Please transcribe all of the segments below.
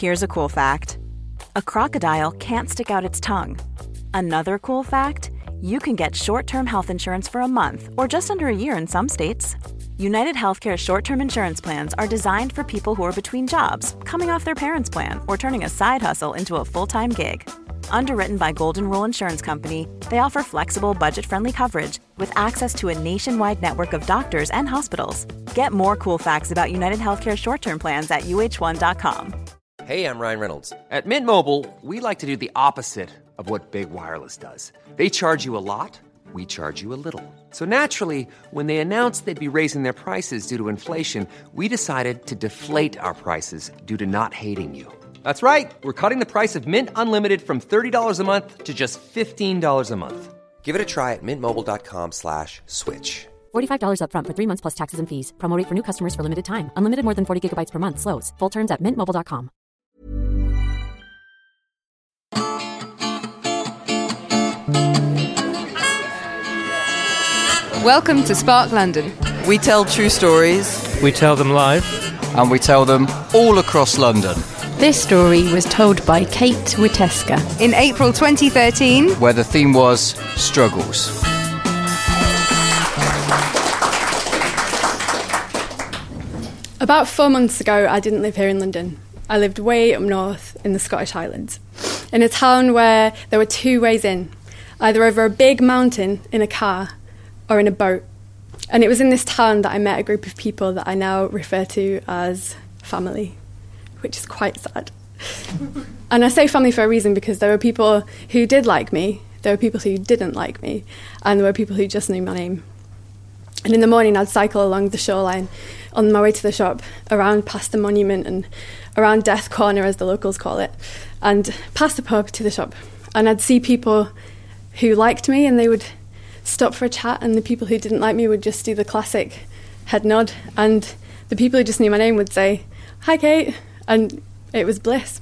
Here's a cool fact. A crocodile can't stick out its tongue. Another cool fact, you can get short-term health insurance for a month or just under a year in some states. United Healthcare short-term insurance plans are designed for people who are between jobs, coming off their parents' plan, or turning a side hustle into a full-time gig. Underwritten by Golden Rule Insurance Company, they offer flexible, budget-friendly coverage with access to a nationwide network of doctors and hospitals. Get more cool facts about United Healthcare short-term plans at uh1.com. Hey, I'm Ryan Reynolds. At Mint Mobile, we like to do the opposite of what Big Wireless does. They charge you a lot, we charge you a little. So naturally, when they announced they'd be raising their prices due to inflation, we decided to deflate our prices due to not hating you. That's right. We're cutting the price of Mint Unlimited from $30 a month to just $15 a month. Give it a try at mintmobile.com/switch. $45 up front for 3 months plus taxes and fees. Promo rate for new customers for limited time. Unlimited more than 40 gigabytes per month. Slows full terms at mintmobile.com. Welcome to Spark London. We tell true stories. We tell them live. And we tell them all across London. This story was told by Kate Witeska In April 2013, where the theme was struggles. About 4 months ago, I didn't live here in London. I lived way up north in the Scottish Highlands, in a town where there were two ways in, either over a big mountain in a car or in a boat. And it was in this town that I met a group of people that I now refer to as family, which is quite sad. And I say family for a reason, because there were people who did like me, there were people who didn't like me, and there were people who just knew my name. And in the morning I'd cycle along the shoreline on my way to the shop, around past the monument and around Death Corner, as the locals call it, and past the pub to the shop. And I'd see people who liked me and they would stop for a chat, and the people who didn't like me would just do the classic head nod, and the people who just knew my name would say, "Hi, Kate," and it was bliss.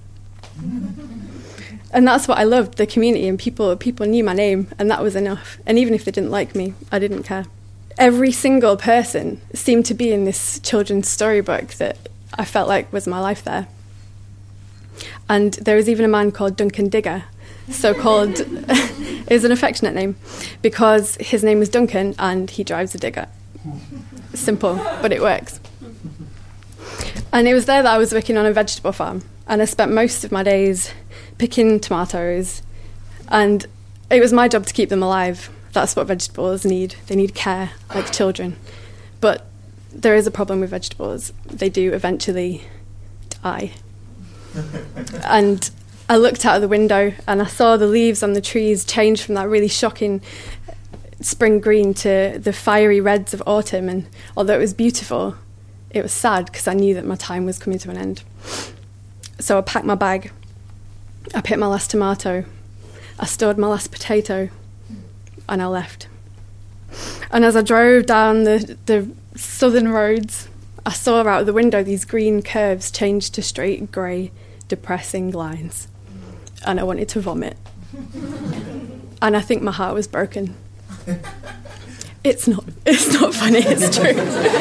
And that's what I loved, the community, and people knew my name, and that was enough. And even if they didn't like me, I didn't care. Every single person seemed to be in this children's storybook that I felt like was my life there. And there was even a man called Duncan Digger, so-called, is an affectionate name, because his name is Duncan and he drives a digger. Simple, but it works. And it was there that I was working on a vegetable farm, and I spent most of my days picking tomatoes, and it was my job to keep them alive. That's what vegetables need. They need care, like children. But there is a problem with vegetables. They do eventually die. And I looked out of the window and I saw the leaves on the trees change from that really shocking spring green to the fiery reds of autumn. And although it was beautiful, it was sad, because I knew that my time was coming to an end. So I packed my bag. I picked my last tomato. I stored my last potato. And I left. And as I drove down the southern roads, I saw out the window these green curves change to straight grey, depressing lines. And I wanted to vomit. And I think my heart was broken. It's not funny, it's true.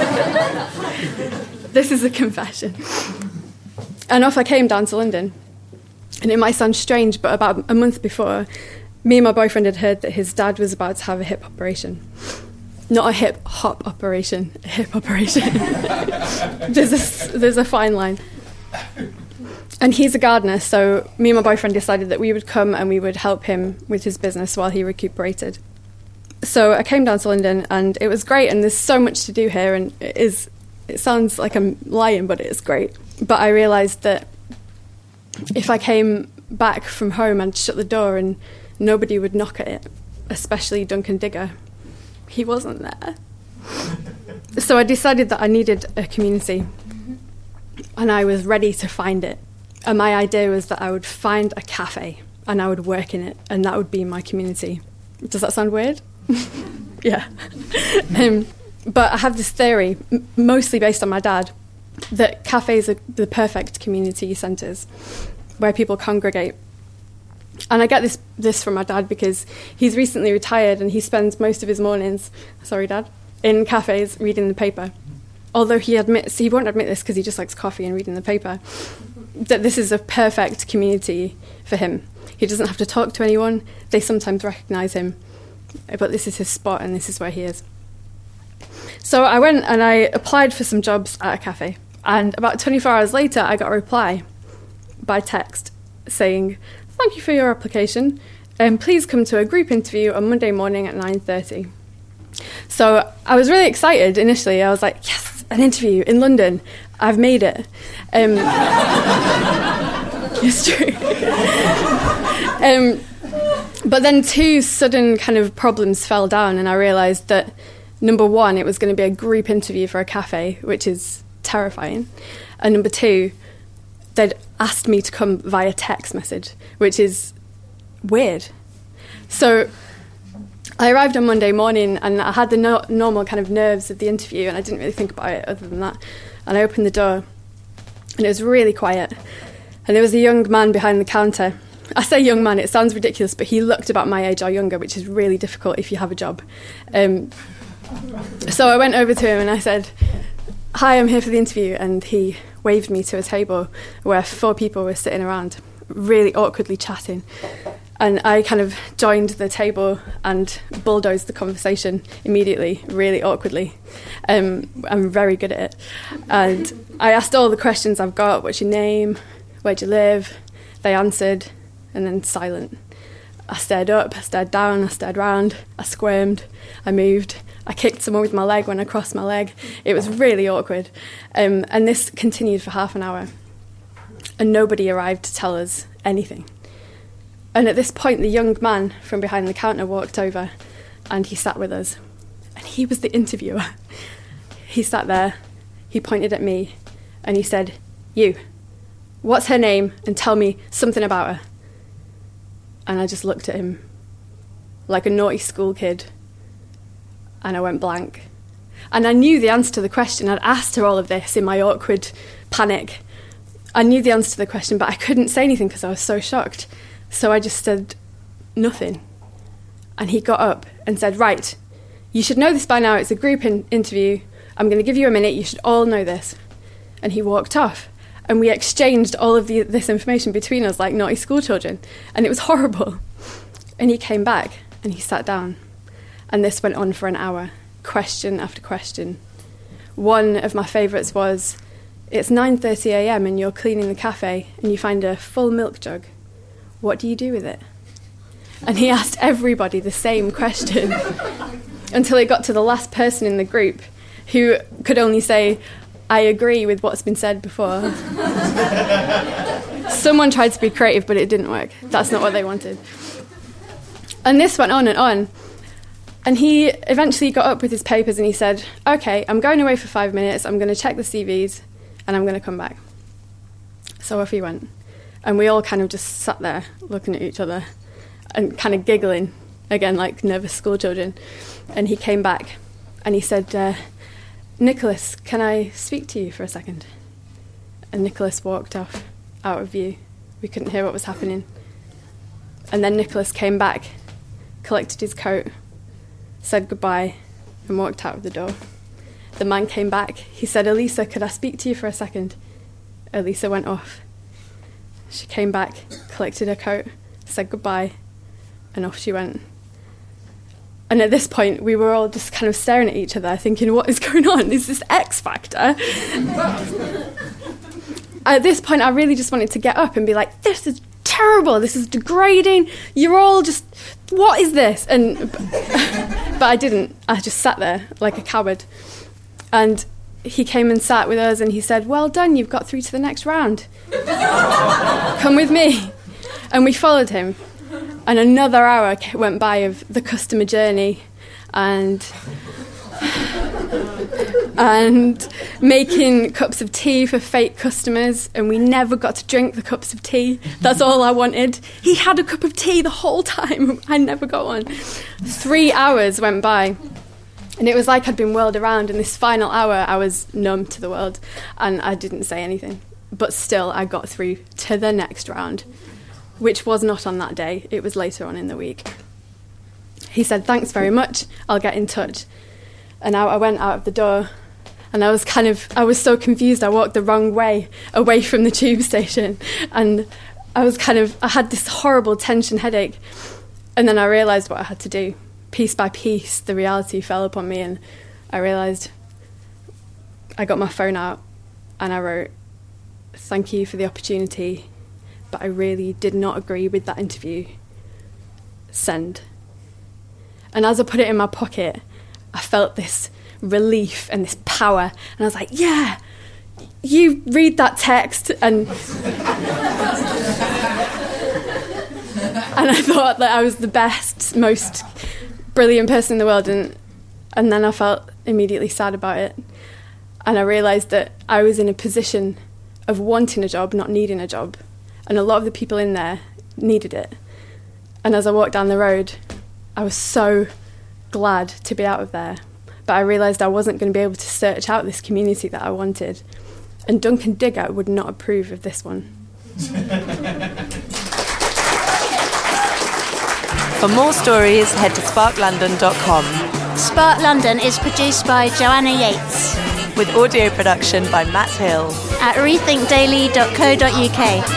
This is a confession. And off I came down to London. And it might sound strange, but about a month before, me and my boyfriend had heard that his dad was about to have a hip operation. Not a hip hop operation, a hip operation. There's a fine line. And he's a gardener, so me and my boyfriend decided that we would come and we would help him with his business while he recuperated. So I came down to London, and it was great, and there's so much to do here, and it sounds like I'm lying, but it is great. But I realised that if I came back from home, I'd shut the door and nobody would knock at it, especially Duncan Digger. He wasn't there. So I decided that I needed a community, and I was ready to find it. And my idea was that I would find a cafe and I would work in it, and that would be my community. Does that sound weird? Yeah. But I have this theory, mostly based on my dad, that cafes are the perfect community centres where people congregate. And I get this from my dad because he's recently retired and he spends most of his mornings, sorry Dad, in cafes reading the paper. Although he won't admit this because he just likes coffee and reading the paper. that this is a perfect community for him. He doesn't have to talk to anyone. They sometimes recognise him, but this is his spot and this is where he is. So I went and I applied for some jobs at a cafe. And about 24 hours later, I got a reply by text saying, "Thank you for your application. Please come to a group interview on Monday morning at 9:30. So I was really excited initially. I was like, yes, an interview in London. I've made it. It's true. But then two sudden kind of problems fell down, and I realised that, number one, it was going to be a group interview for a cafe, which is terrifying. And number two, they'd asked me to come via text message, which is weird. So I arrived on Monday morning and I had the normal kind of nerves of the interview, and I didn't really think about it other than that. And I opened the door and it was really quiet. And there was a young man behind the counter. I say young man, it sounds ridiculous, but he looked about my age or younger, which is really difficult if you have a job. So I went over to him and I said, "Hi, I'm here for the interview." And he waved me to a table where 4 people were sitting around, really awkwardly chatting. And I kind of joined the table and bulldozed the conversation immediately, really awkwardly. I'm very good at it. And I asked all the questions I've got. What's your name? Where'd you live? They answered, and then silent. I stared up, I stared down, I stared round, I squirmed, I moved. I kicked someone with my leg when I crossed my leg. It was really awkward. And this continued for half an hour. And nobody arrived to tell us anything. And at this point, the young man from behind the counter walked over and he sat with us. And he was the interviewer. He sat there, he pointed at me, and he said, "You, what's her name? And tell me something about her." And I just looked at him like a naughty school kid. And I went blank. And I knew the answer to the question. I'd asked her all of this in my awkward panic. I knew the answer to the question, but I couldn't say anything because I was so shocked. So I just said nothing. And he got up and said, "Right, you should know this by now. It's a group interview. I'm going to give you a minute. You should all know this." And he walked off. And we exchanged all of this information between us like naughty school children. And it was horrible. And he came back and he sat down. And this went on for an hour, question after question. One of my favourites was, "It's 9:30 a.m. and you're cleaning the cafe and you find a full milk jug. What do you do with it?" And he asked everybody the same question until it got to the last person in the group who could only say, "I agree with what's been said before." Someone tried to be creative, but it didn't work. That's not what they wanted. And this went on and on. And he eventually got up with his papers and he said, "Okay, I'm going away for 5 minutes. I'm going to check the CVs and I'm going to come back." So off he went. And we all kind of just sat there looking at each other and kind of giggling, again, like nervous school children. And he came back and he said, "Nicholas, can I speak to you for a second?" And Nicholas walked off, out of view. We couldn't hear what was happening. And then Nicholas came back, collected his coat, said goodbye, and walked out of the door. The man came back. He said, "Elisa, could I speak to you for a second?" Elisa went off. She came back, collected her coat, said goodbye, and off she went. And at this point, we were all just kind of staring at each other, thinking, what is going on? Is this X Factor? At this point, I really just wanted to get up and be like, "This is terrible. This is degrading. You're all just, what is this?" But I didn't. I just sat there like a coward. And he came and sat with us and he said, "Well done, you've got through to the next round. Come with me." And we followed him. And another hour went by of the customer journey and making cups of tea for fake customers, and we never got to drink the cups of tea. That's all I wanted. He had a cup of tea the whole time. I never got one. 3 hours went by, and it was like I'd been whirled around. In this final hour, I was numb to the world, and I didn't say anything. But still, I got through to the next round, which was not on that day. It was later on in the week. He said, "Thanks very much. I'll get in touch." And I went out of the door, And I was so confused. I walked the wrong way away from the tube station, and I had this horrible tension headache. And then I realised what I had to do. Piece by piece, the reality fell upon me, and I realised. I got my phone out and I wrote, "Thank you for the opportunity, but I really did not agree with that interview. Send." And as I put it in my pocket, I felt this relief and this power, and I was like, yeah, you read that text. And I thought that I was the best, most brilliant person in the world, and then I felt immediately sad about it. And I realised that I was in a position of wanting a job, not needing a job. And a lot of the people in there needed it. And as I walked down the road, I was so glad to be out of there. But I realised I wasn't going to be able to search out this community that I wanted. And Duncan Digger would not approve of this one. For more stories, head to sparklondon.com. Spark London is produced by Joanna Yates, with audio production by Matt Hill at rethinkdaily.co.uk.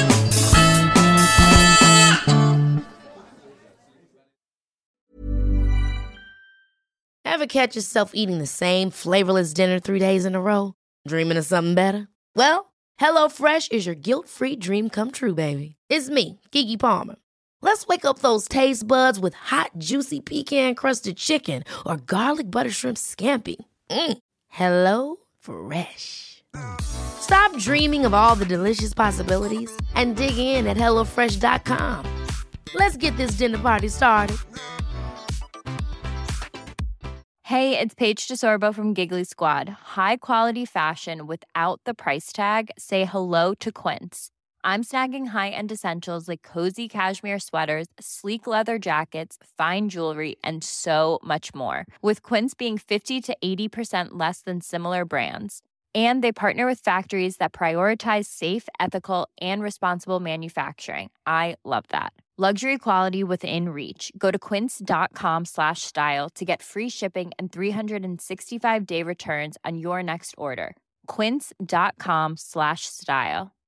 Ever catch yourself eating the same flavorless dinner 3 days in a row? Dreaming of something better? Well, HelloFresh is your guilt-free dream come true, baby. It's me, Keke Palmer. Let's wake up those taste buds with hot, juicy pecan-crusted chicken or garlic butter shrimp scampi. Hello Fresh. Stop dreaming of all the delicious possibilities and dig in at HelloFresh.com. Let's get this dinner party started. Hey, it's Paige DeSorbo from Giggly Squad. High quality fashion without the price tag. Say hello to Quince. I'm snagging high-end essentials like cozy cashmere sweaters, sleek leather jackets, fine jewelry, and so much more. With Quince being 50 to 80% less than similar brands. And they partner with factories that prioritize safe, ethical, and responsible manufacturing. I love that. Luxury quality within reach. Go to quince.com/style to get free shipping and 365-day returns on your next order. Quince.com/style.